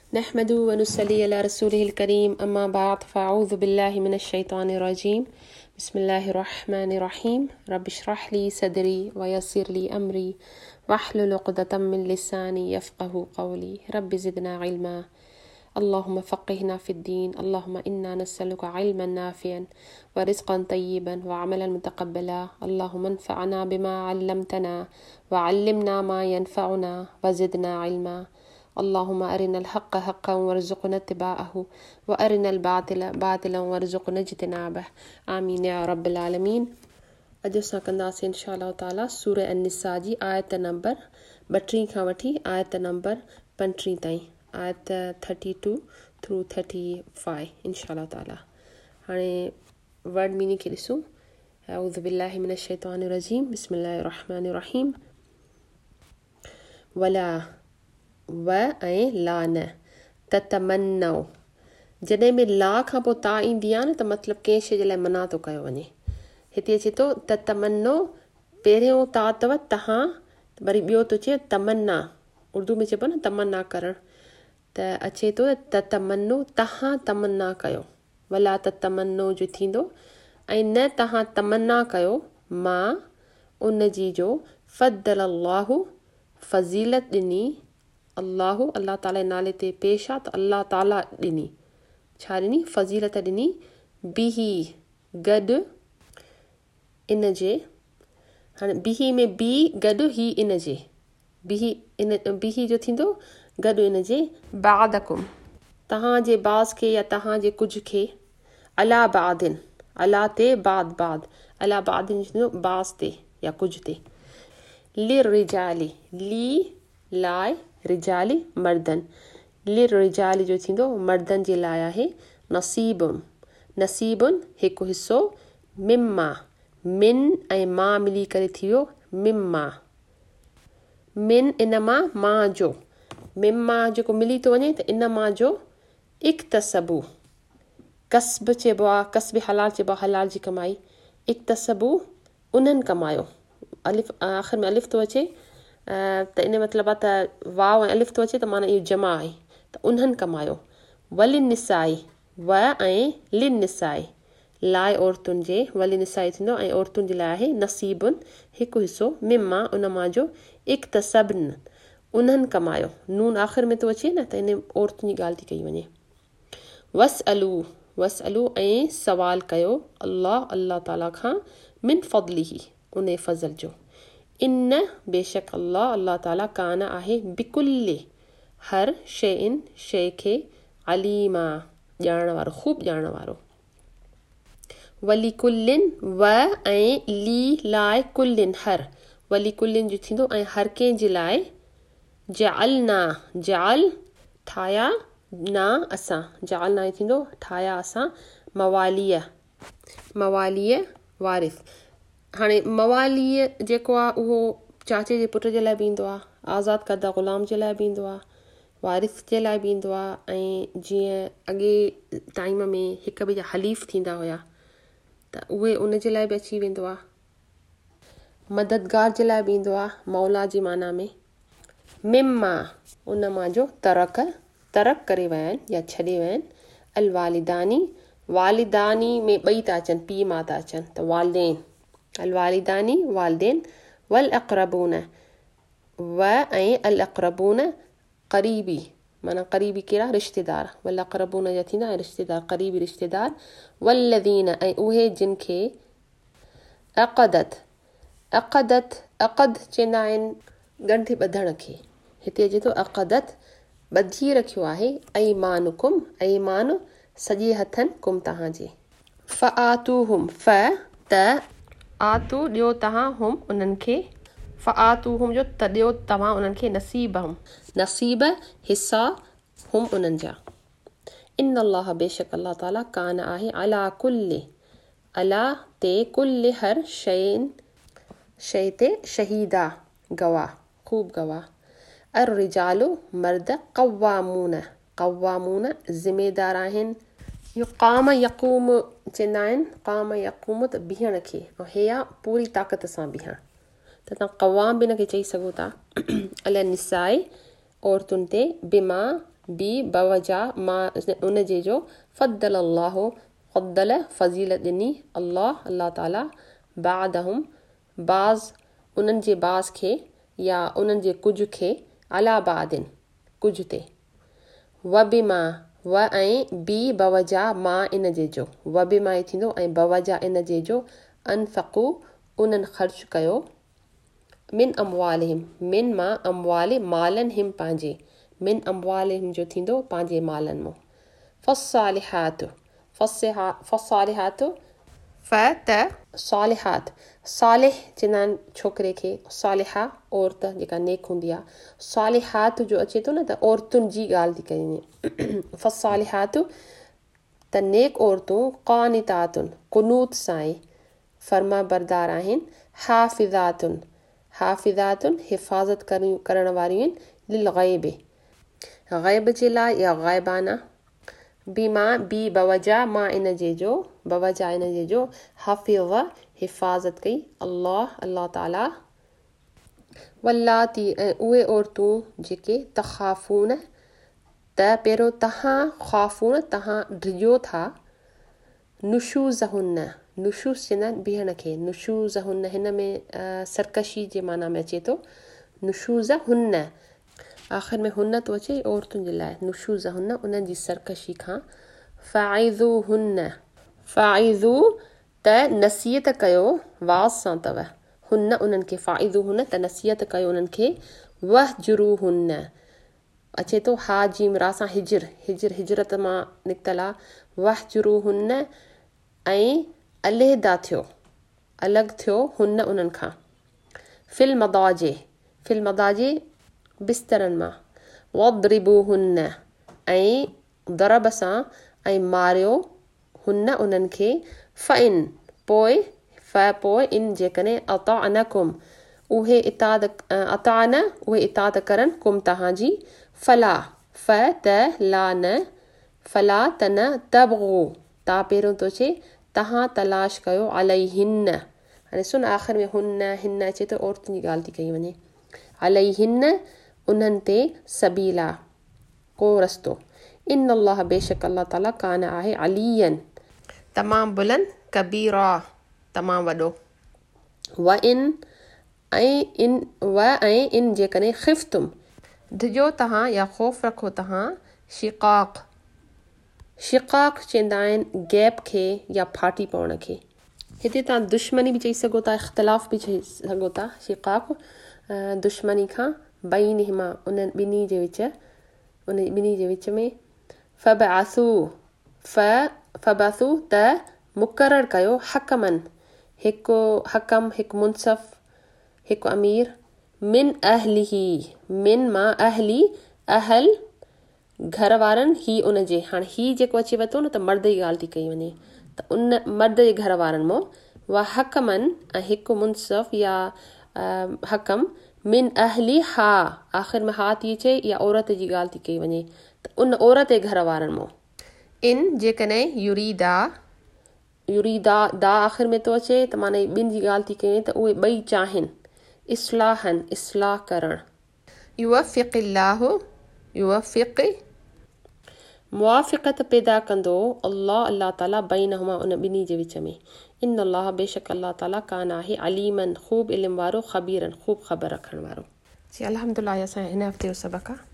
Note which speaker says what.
Speaker 1: نحمد ونصلي على رسوله الكريم أما بعد فأعوذ بالله من الشيطان الرجيم بسم الله الرحمن الرحيم رب اشرح لي صدري ويسر لي أمري واحلل عقدة من لساني يفقه قولي رب زدنا علما اللهم فقهنا في الدين اللهم إنا نسألك علما نافعا ورزقا طيبا وعملا متقبلا اللهم انفعنا بما علمتنا وعلمنا ما ينفعنا وزدنا علما اللهم أرنا الحق حقا وارزقنا اتباعه وأرنا الباطل باطلا وارزقنا اجتنابه آمين يا رب العالمين अॼु असां कंदासीं इंशा अल्लाह ताला सूरह अन-निसा जी आयत नंबर 32 खां वठी आयत नंबर 35 ताईं आयत 32 थ्रू 35 इंशा अल्लाह ताला। हाणे वर्ड मीनिंग खे ॾिसूं। अऊज़ु बिल्लाहि मिनश शैतानिर रजीम बिस्मिल्लाहिर रहमानिर रहीम। वला व ऐं ला न ततमन्नौ जॾहिं में ला खां पोइ ता ईंदी आहे न त मतिलबु कंहिं शइ जे लाइ मना थो कयो वञे। हिते अचे थो ततमन्नो, पहिरियों ता अथव तव्हां, वरी ॿियो थो अचे तमन्ना, उर्दू में चइबो न तमन्ना करणु, त अचे थो ततमन्नो तव्हां तमन्ना कयो। वला ततमन्नो जो थींदो ऐं न तव्हां तमन्ना कयो मां उन जी जो फद्दल अल्लाहु फज़ीलत ॾिनी अल्लाह अल्लाह ताला नाले ते पेश आहे त अल्लाह ताला ॾिनी छा ॾिनी फज़ीलत ॾिनी बिही गॾु इन जे। हाणे बिही में बी गॾु ही इन जे बिही जो थींदो गॾु इन जे बादकुम तव्हांजे बाज़ खे या तव्हांजे कुझु खे अला बादिन अला ते बाद अला बादिन जो थींदो बाज़ ते या कुझु ते। लिर रिजाली ली लाइ रिजाली मर्दन लिर रिजाली जो थींदो मर्दन जे लाइ आहे नसीबुन हिकु हिसो मिम्मा मिन ऐं मां मिली करे थी वियो मिम्मा मिन इन मां मां जो मिम्मा जेको मिली थो वञे त इन मां जो इक्तसबू कसब चइबो आहे कसब हलाल चइबो आहे हलाल जी कमाई इक्तसबू उन्हनि कमायो अलिफ आख़िर में अलिफ थो अचे त इन मतिलबु आहे त वाव ऐं अलिफ थो अचे त माना इहो जमा आहे त उन्हनि कमायो। वलिन निसाई व ऐं लिन निसाई लाइ औरतुनि जे वली निसाई थींदो ऐं औरतुनि जे लाइ आहे नसीबुन हिकु हिसो मिम्मा उन मां जो इक्तसबन उन्हनि कमायो नून आख़िर में थो अचे न त इन औरतुनि जी ॻाल्हि थी कई वञे। वस अलू ऐं सवाल कयो अल्लाह ताला खां मिन फज़लिही उन फज़ल जो इन बेशक अल्लाह ताला कान आहे बिकुल्ले हर शइ खे अलीमा ॼाणण वारो ख़ूब ॼाणण वारो। वली कुल्लिन व ऐं ली लाइ कुल्लिन हर वली कुल्लिन जो थींदो ऐं हर कंहिं जे लाइ जाल ठाहिया ना असां जाल ना थींदो ठाहिया असां मवालीअ वारिस। हाणे मवालीअ जेको आहे उहो चाचे जे पुट जे लाइ बि ईंदो आहे आज़ादु करदा ग़ुलाम जे लाइ बि ईंदो आहे वारिस जे लाइ बि ईंदो आहे ऐं जीअं अॻे टाइम में हिक ॿिए जा हलीफ़ थींदा हुया त उहे उन जे लाइ बि अची वेंदो आहे। मददगार जे लाइ बि ईंदो आहे मौला जी माना में। मिम्मा उन मां जो तरक करे विया आहिनि या छॾे विया आहिनि। अल वालिदानी में ॿई था अचनि पीउ मां था अचनि त वालदेन अल वालदेन वल अक़रबून व ऐं अल अक़रबून क़रीबी माना क़रीबी कहिड़ा रिश्तेदार वल अक़रबून जा थींदा ऐं रिश्तेदार क़रीबी रिश्तेदार वल्लदीन ऐं उहे जिन खे अक़द चवंदा आहिनि ॻंढि ॿधण खे। हिते अचे थो अक़दत ॿधी रखियो आहे ऐमान सॼे हथनि कुम तव्हांजे। फ़आतूहुम आतू ॾियो तव्हां हुम उन्हनि खे फ़आतूहुम जो त ॾियो तव्हां उन्हनि खे नसीब हिसा हुम उन्हनि जा। इन अल्लाह बेशक अल्लाह ताला कान आहे अला ते कुल्ले हर शइ ते शहीदा गवाह ख़ूब गवाह। अर रिजालु मर्द क़वामून ज़िमेदार आहिनि। इहो क़ाम यक़ूम चवंदा आहिनि क़ाम यक़ूम त बीहण खे ऐं हे आहे पूरी ताक़त सां बीहण त तव्हां क़वाम बि हिन खे चई सघो था। अल निसाए औरतुनि ते बिमा बी बवजा मां उन जे जो फद्दल अल्लाह फद्दल फज़ीलत ॾिनी अल्लाह ताला बादहुम बाज़ उन्हनि जे बाज़ खे या उन्हनि जे कुझु खे अला बादिन कुझु ते व बिमा व ऐं बी बवजा मां इन जे जो व बिमा थींदो ऐं बवजा इन जे जो अनफ़क़ू उन्हनि ख़र्च कयो मिन अमवालिहिम मिन मां अमवाल मालनि हिम पंहिंजे मिन अमवालिहिम जो थींदो पंहिंजे मालनि मां फ़स्सालिहात फ त सालिहात सालिह चवंदा आहिनि छोकिरे खे सालिहा औरत जेका नेक हूंदी आहे सालिहात जो अचे थो न त औरतुनि जी ॻाल्हि थी कई फ़स्सालिहात त नेक औरतूं क़ानितातुन कुनूत सां फर्मा बरदार आहिनि हाफ़िज़ातुन हिफ़ाज़त करण वारियूं आहिनि लिल ग़ैब जे लाइ या ग़ैबाना बीमा बी बवजा मां इन जे जो बवजा इन जे जो हाफ़िज़ हिफ़ाज़त कई अल्लाह ताला वल्लाती ऐं उहे औरतूं जेके तख़ाफ़ून त पहिरियों तव्हां डिॼो था नुशूज़हुन नुशूज़ चवंदा आहिनि बीहण खे नुशूज़हुन हिन में सरकशी जे माना में अचे थो नुशूज़हुन आख़िर में हुन थो अचे औरतुनि जे लाइ नुशूज़हुन उन्हनि जी सरकशी खां फ़ाइज़ू त नसीहत कयो वाज़ सां अथव हुन उन्हनि खे फ़ाइज़ू हुन त नसीहत कयो उन्हनि खे वहजुरू हुन अचे थो हा जीम रा सां हिजरत मां निकितल आहे वहजुरू हुन ऐं अलहदा थियो अलॻि थियो हुन उन्हनि खां फिल मदाजे बिस्तरनि मां वद्रिबू हुन ऐं दरब सां ऐं मारियो हुन उन्हनि खे फ़इन पोइ इन जेकॾहिं अताअनकुम उहे इताद करनि कुम तव्हांजी फला त न तबग़ू ता पहिरियों थो अचे तव्हां तलाश कयो अलैहिन हाणे सुन आख़िर में हुन हिन अचे थो औरतुनि जी ॻाल्हि थी कई वञे अलैहिन उन्हनि ते सबीला को रस्तो इन अल्लाह बेशक अल्लाह ताला कान आहे अलीयन तमामु बुलंद कबीरा तमामु वॾो व इन जेकॾहिं ख़िफ़्तुम डिॼो तव्हां या ख़ौफ़ रखो तव्हां शिक़ाक़ चवंदा आहिनि गैप खे या फाटी पवण खे हिते तव्हां दुश्मनी बि चई सघो था इख़्तिलाफ़ बि चई सघो था शिक़ाक़ दुश्मनी खां बैनिहिमा उन ॿिन्ही जे विच में फबअसू त मुक़ररु कयो हकमन हिकु मुनसफ़ हिकु अमीर मिन मां अहल घर वारनि ही उन जे हाणे ही जेको अची वरितो न त मर्द जी ॻाल्हि थी कई वञे त उन मर्द जे घर वारनि मां वा हकमन ऐं हिकु मुनसफ़ या हकम मिन अहली हा आख़िर में हा थी अचे या औरत जी ॻाल्हि थी कई वञे त उन औरत जे घर वारनि मां इन जेकॾहिं युरीदा दा आख़िर में थो अचे त माना ॿिनि जी ॻाल्हि थी कई त उहे ॿई चाहिनि इस्लाह करणु मुआफ़िक़त पैदा कंदो अल्लाह ताला बैनहुमा उन ॿिन्ही जे विच में इन अल्लाह बेशक अल्लाह ताला कान आहे अलीमन ख़ूब इल्म वारो ख़बीरन ख़ूब ख़बर रखण वारो जी अल्हम्दुलिल्लाह असां हिन हफ़्ते जो सबक़ आहे